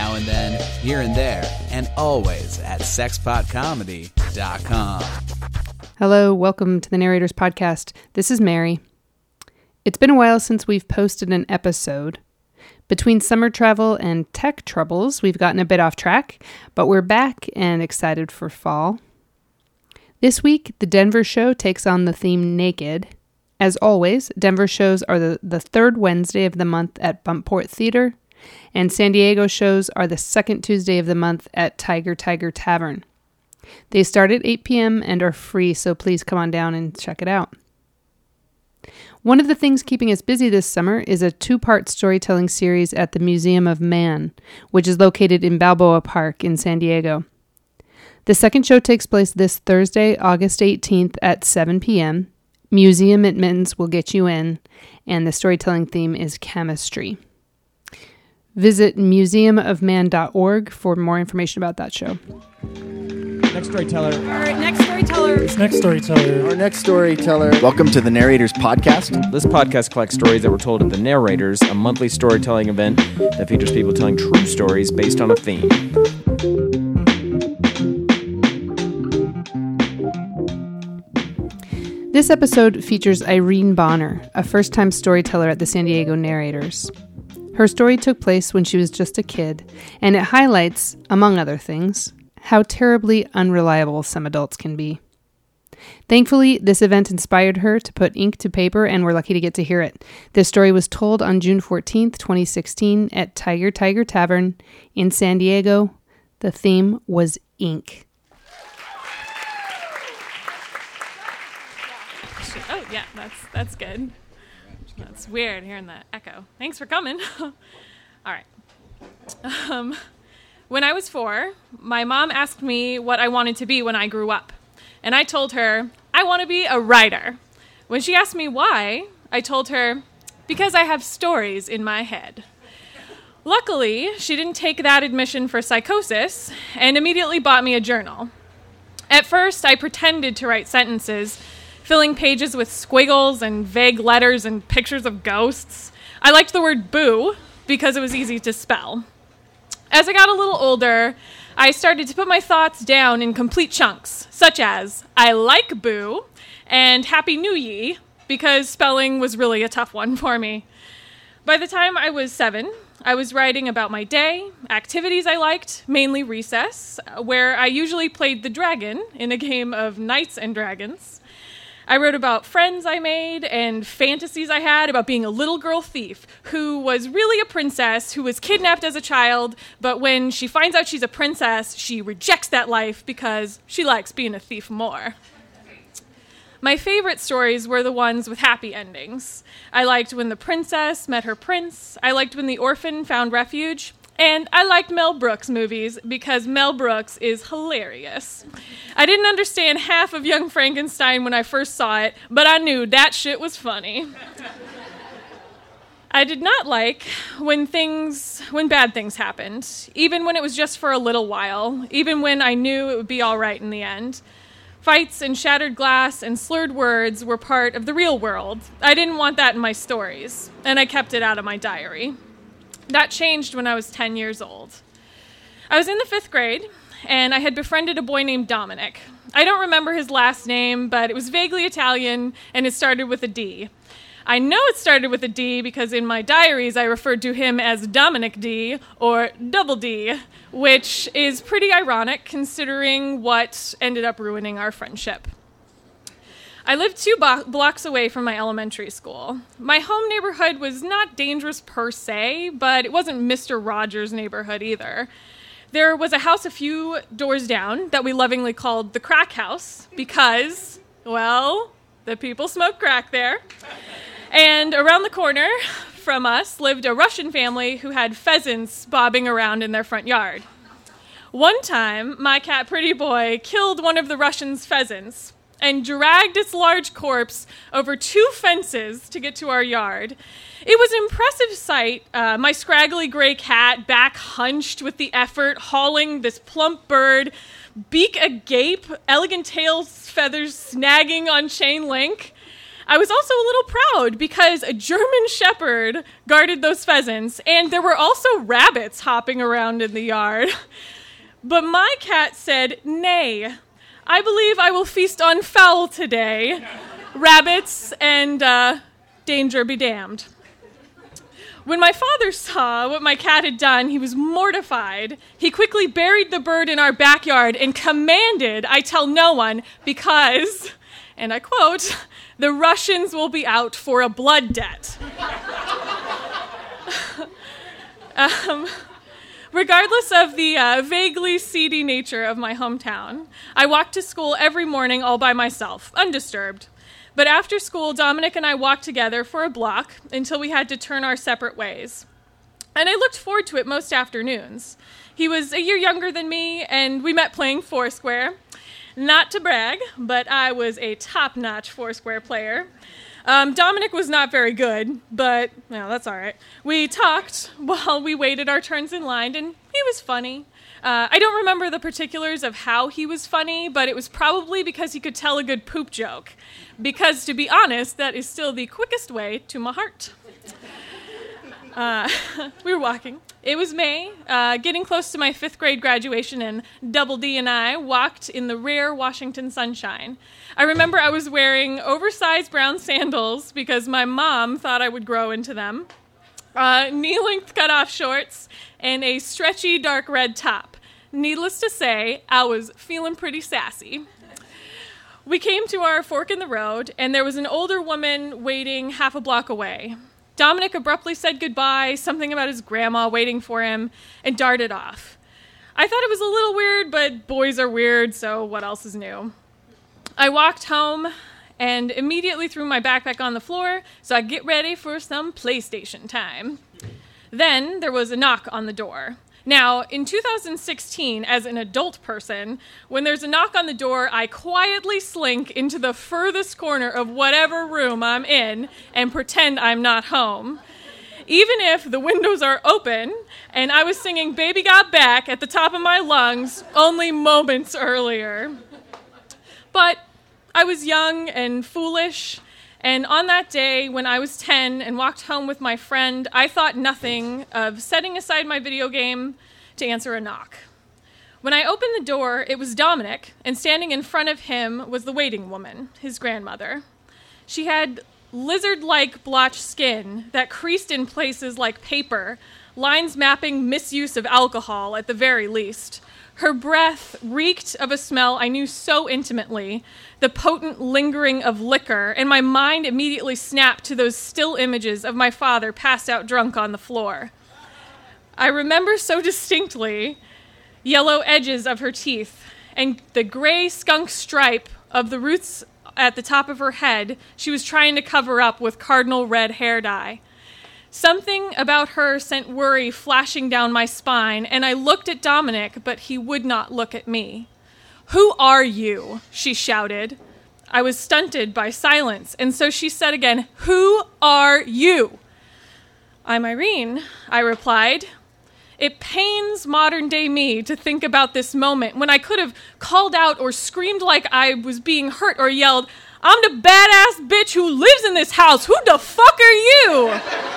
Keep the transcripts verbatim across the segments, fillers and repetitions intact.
now and then, here and there, and always at sexpot comedy dot com. Hello, welcome to the Narrators Podcast. This is Mary. It's been a while since we've posted an episode. Between summer travel and tech troubles, we've gotten a bit off track, but we're back and excited for fall. This week, the Denver show takes on the theme Naked. As always, Denver shows are the, the third Wednesday of the month at Buntport Theater, and San Diego shows are the second Tuesday of the month at Tiger Tiger Tavern. They start at eight p.m. and are free, so please come on down and check it out. One of the things keeping us busy this summer is a two-part storytelling series at the Museum of Man, which is located in Balboa Park in San Diego. The second show takes place this Thursday, August eighteenth at seven p.m. Museum admittance will get you in, and the storytelling theme is chemistry. Visit museum of man dot org for more information about that show. Next storyteller. Our next storyteller. Next storyteller. Our next storyteller. Welcome to the Narrators Podcast. This podcast collects stories that were told at the Narrators, a monthly storytelling event that features people telling true stories based on a theme. This episode features Irene Bonner, a first-time storyteller at the San Diego Narrators. Her story took place when she was just a kid, and it highlights, among other things, how terribly unreliable some adults can be. Thankfully, this event inspired her to put ink to paper, and we're lucky to get to hear it. This story was told on June fourteenth, twenty sixteen at Tiger Tiger Tavern in San Diego. The theme was ink. Oh, yeah, that's that's good. That's weird hearing that echo. Thanks for coming. All right. Um, when I was four, my mom asked me what I wanted to be when I grew up. And I told her, I want to be a writer. When she asked me why, I told her, because I have stories in my head. Luckily, she didn't take that admission for psychosis and immediately bought me a journal. At first, I pretended to write sentences, filling pages with squiggles and vague letters and pictures of ghosts. I liked the word boo because it was easy to spell. As I got a little older, I started to put my thoughts down in complete chunks, such as, I like boo, and Happy New Ye, because spelling was really a tough one for me. By the time I was seven, I was writing about my day, activities I liked, mainly recess, where I usually played the dragon in a game of Knights and Dragons. I wrote about friends I made and fantasies I had about being a little girl thief who was really a princess who was kidnapped as a child, but when she finds out she's a princess, she rejects that life because she likes being a thief more. My favorite stories were the ones with happy endings. I liked when the princess met her prince, I liked when the orphan found refuge, and I liked Mel Brooks movies because Mel Brooks is hilarious. I didn't understand half of Young Frankenstein when I first saw it, but I knew that shit was funny. I did not like when things, when bad things happened, even when it was just for a little while, even when I knew it would be all right in the end. Fights and shattered glass and slurred words were part of the real world. I didn't want that in my stories, and I kept it out of my diary. That changed when I was ten years old. I was in the fifth grade, and I had befriended a boy named Dominic. I don't remember his last name, but it was vaguely Italian, and it started with a D. I know it started with a D because in my diaries I referred to him as Dominic D, or Double D, which is pretty ironic considering what ended up ruining our friendship. I lived two bo- blocks away from my elementary school. My home neighborhood was not dangerous per se, but it wasn't Mister Rogers' neighborhood either. There was a house a few doors down that we lovingly called the Crack House because, well, the people smoked crack there. And around the corner from us lived a Russian family who had pheasants bobbing around in their front yard. One time, my cat Pretty Boy killed one of the Russians' pheasants and dragged its large corpse over two fences to get to our yard. It was an impressive sight, uh, my scraggly gray cat, back hunched with the effort, hauling this plump bird, beak agape, elegant tail feathers snagging on chain link. I was also a little proud because a German shepherd guarded those pheasants, and there were also rabbits hopping around in the yard. But my cat said, "Nay, I believe I will feast on fowl today. Rabbits and uh, danger be damned." When my father saw what my cat had done, he was mortified. He quickly buried the bird in our backyard and commanded I tell no one because, and I quote, "the Russians will be out for a blood debt." um, regardless of the uh, vaguely seedy nature of my hometown, I walked to school every morning all by myself, undisturbed. But after school, Dominic and I walked together for a block until we had to turn our separate ways. And I looked forward to it most afternoons. He was a year younger than me, and we met playing Foursquare. Not to brag, but I was a top-notch Foursquare player. Um, Dominic was not very good, but, well, that's all right. We talked while we waited our turns in line, and he was funny. Uh, I don't remember the particulars of how he was funny, but it was probably because he could tell a good poop joke. Because, to be honest, that is still the quickest way to my heart. Uh, we were walking. It was May, uh, getting close to my fifth grade graduation, and Double D and I walked in the rare Washington sunshine. I remember I was wearing oversized brown sandals because my mom thought I would grow into them, uh, knee-length cut-off shorts, and a stretchy dark red top. Needless to say, I was feeling pretty sassy. We came to our fork in the road, and there was an older woman waiting half a block away. Dominic abruptly said goodbye, something about his grandma waiting for him, and darted off. I thought it was a little weird, but boys are weird, so what else is new? I walked home and immediately threw my backpack on the floor so I could get ready for some PlayStation time. Then there was a knock on the door. Now, in two thousand sixteen, as an adult person, when there's a knock on the door, I quietly slink into the furthest corner of whatever room I'm in and pretend I'm not home. Even if the windows are open and I was singing Baby Got Back at the top of my lungs only moments earlier. But I was young and foolish, and on that day when I was ten and walked home with my friend, I thought nothing of setting aside my video game to answer a knock. When I opened the door, it was Dominic, and standing in front of him was the waiting woman, his grandmother. She had lizard-like blotched skin that creased in places like paper, lines mapping misuse of alcohol at the very least. Her breath reeked of a smell I knew so intimately, the potent lingering of liquor, and my mind immediately snapped to those still images of my father passed out drunk on the floor. I remember so distinctly yellow edges of her teeth and the gray skunk stripe of the roots at the top of her head she was trying to cover up with cardinal red hair dye. Something about her sent worry flashing down my spine, and I looked at Dominic, but he would not look at me. "Who are you?" she shouted. I was stunted by silence, and so she said again, "Who are you?" "I'm Irene," I replied. It pains modern-day me to think about this moment when I could have called out or screamed like I was being hurt or yelled, "I'm the badass bitch who lives in this house. Who the fuck are you?"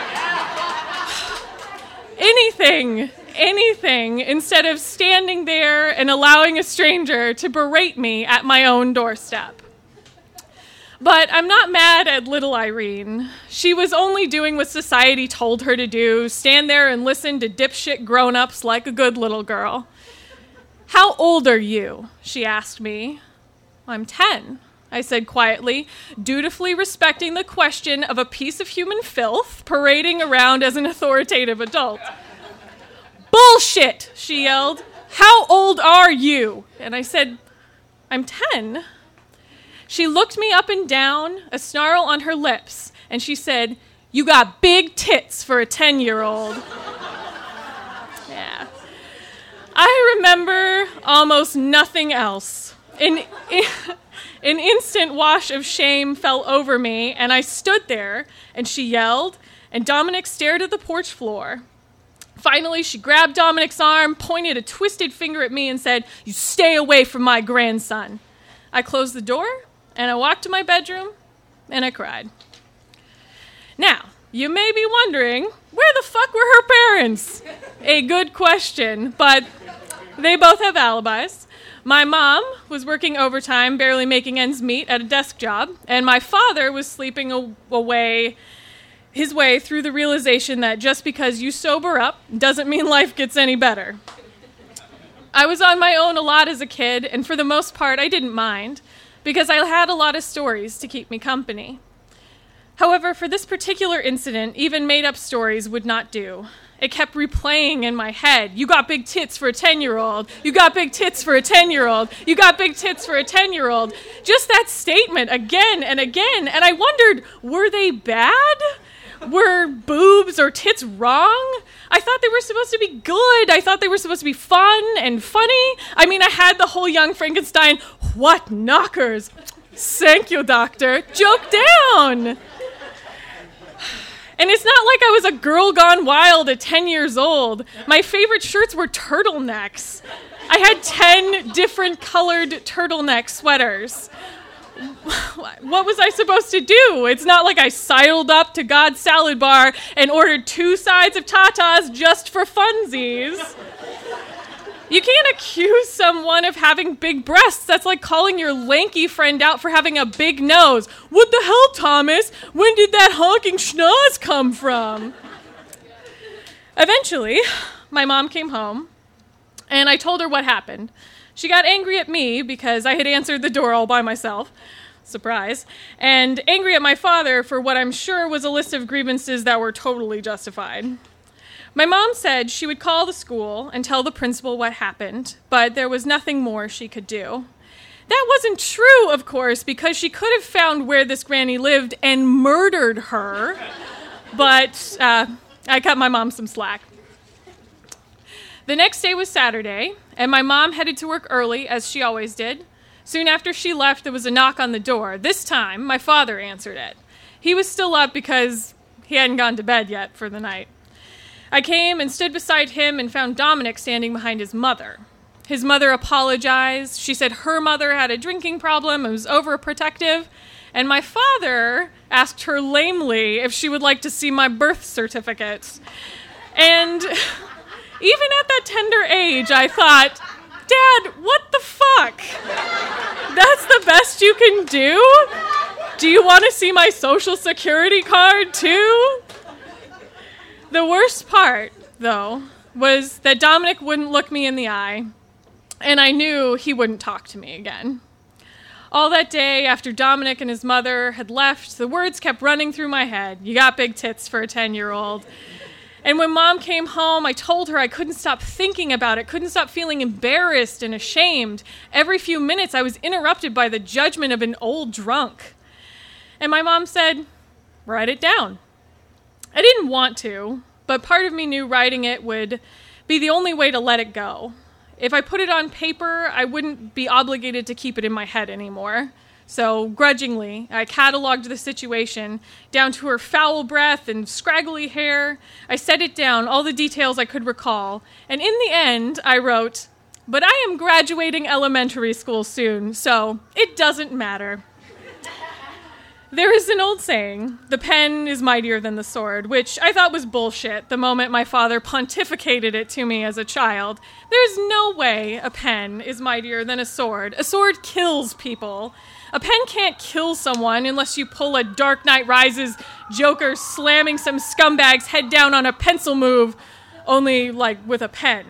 Anything, anything, instead of standing there and allowing a stranger to berate me at my own doorstep. But I'm not mad at little Irene. She was only doing what society told her to do, stand there and listen to dipshit grown-ups like a good little girl. "How old are you?" she asked me. "I'm ten," I said quietly, dutifully respecting the question of a piece of human filth parading around as an authoritative adult. "Bullshit," she yelled. "How old are you?" And I said, "I'm ten." She looked me up and down, a snarl on her lips, and she said, "You got big tits for a ten-year-old. Yeah. I remember almost nothing else. An, an instant wash of shame fell over me, and I stood there, and she yelled, and Dominic stared at the porch floor. Finally, she grabbed Dominic's arm, pointed a twisted finger at me, and said, "You stay away from my grandson." I closed the door, and I walked to my bedroom, and I cried. Now, you may be wondering, where the fuck were her parents? A good question, but they both have alibis. My mom was working overtime, barely making ends meet at a desk job, and my father was sleeping a- away his way through the realization that just because you sober up doesn't mean life gets any better. I was on my own a lot as a kid, and for the most part, I didn't mind, because I had a lot of stories to keep me company. However, for this particular incident, even made-up stories would not do. It kept replaying in my head. You got big tits for a ten-year-old. You got big tits for a ten-year-old. You got big tits for a ten-year-old. Just that statement again and again. And I wondered, were they bad? Were boobs or tits wrong? I thought they were supposed to be good. I thought they were supposed to be fun and funny. I mean, I had the whole Young Frankenstein, what knockers? Thank you, doctor. Joke down. And it's not like I was a girl gone wild at ten years old. My favorite shirts were turtlenecks. I had ten different colored turtleneck sweaters. What was I supposed to do? It's not like I sidled up to God's salad bar and ordered two sides of tatas just for funsies. You can't accuse someone of having big breasts. That's like calling your lanky friend out for having a big nose. What the hell, Thomas? When did that honking schnoz come from? Eventually, my mom came home, and I told her what happened. She got angry at me because I had answered the door all by myself. Surprise. And angry at my father for what I'm sure was a list of grievances that were totally justified. My mom said she would call the school and tell the principal what happened, but there was nothing more she could do. That wasn't true, of course, because she could have found where this granny lived and murdered her, but uh, I cut my mom some slack. The next day was Saturday, and my mom headed to work early, as she always did. Soon after she left, there was a knock on the door. This time, my father answered it. He was still up because he hadn't gone to bed yet for the night. I came and stood beside him and found Dominic standing behind his mother. His mother apologized. She said her mother had a drinking problem and was overprotective. And my father asked her lamely if she would like to see my birth certificate. And even at that tender age, I thought, Dad, what the fuck? That's the best you can do? Do you want to see my social security card too? The worst part, though, was that Dominic wouldn't look me in the eye, and I knew he wouldn't talk to me again. All that day, after Dominic and his mother had left, the words kept running through my head. You got big tits for a ten-year-old. And when Mom came home, I told her I couldn't stop thinking about it, couldn't stop feeling embarrassed and ashamed. Every few minutes, I was interrupted by the judgment of an old drunk. And my mom said, write it down. I didn't want to, but part of me knew writing it would be the only way to let it go. If I put it on paper, I wouldn't be obligated to keep it in my head anymore. So, grudgingly, I cataloged the situation down to her foul breath and scraggly hair. I set it down, all the details I could recall. And in the end, I wrote, but I am graduating elementary school soon, so it doesn't matter. There is an old saying, the pen is mightier than the sword, which I thought was bullshit the moment my father pontificated it to me as a child. There's no way a pen is mightier than a sword. A sword kills people. A pen can't kill someone unless you pull a Dark Knight Rises Joker slamming some scumbag's head down on a pencil move, only, like, with a pen.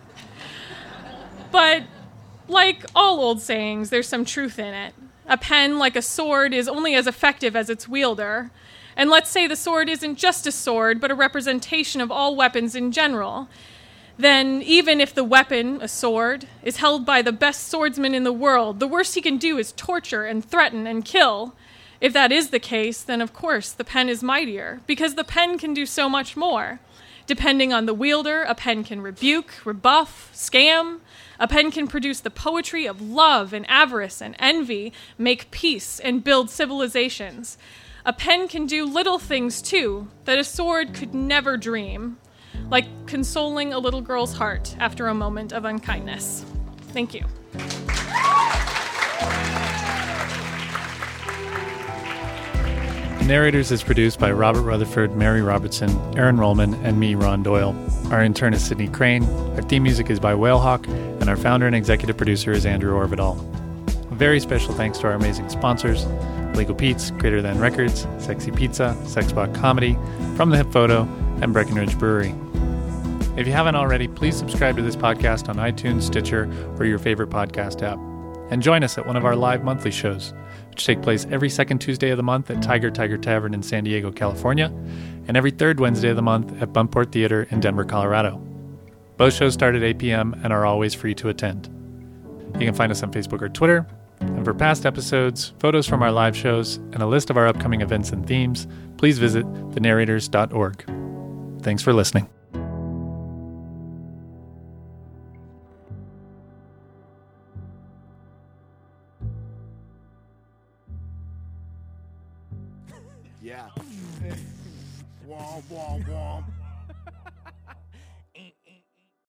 But, like all old sayings, there's some truth in it. A pen, like a sword, is only as effective as its wielder. And let's say the sword isn't just a sword, but a representation of all weapons in general. Then, even if the weapon, a sword, is held by the best swordsman in the world, the worst he can do is torture and threaten and kill. If that is the case, then of course the pen is mightier, because the pen can do so much more. Depending on the wielder, a pen can rebuke, rebuff, scam. A pen can produce the poetry of love and avarice and envy, make peace and build civilizations. A pen can do little things, too, that a sword could never dream, like consoling a little girl's heart after a moment of unkindness. Thank you. Narrators is produced by Robert Rutherford, Mary Robertson, Aaron Rollman, and me, Ron Doyle. Our intern is Sydney Crane. Our theme music is by Whalehawk, and our founder and executive producer is Andrew Orvidal. A very special thanks to our amazing sponsors, Legal Pete's, Greater Than Records, Sexy Pizza, Sexbot Comedy, From the Hip Photo, and Breckenridge Brewery. If you haven't already, please subscribe to this podcast on iTunes, Stitcher, or your favorite podcast app. And join us at one of our live monthly shows, which take place every second Tuesday of the month at Tiger Tiger Tavern in San Diego, California, and every third Wednesday of the month at Buntport Theater in Denver, Colorado. Both shows start at eight p.m. and are always free to attend. You can find us on Facebook or Twitter, and for past episodes, photos from our live shows, and a list of our upcoming events and themes, please visit the narrators dot org. Thanks for listening. Yeah. Womp, womp, womp.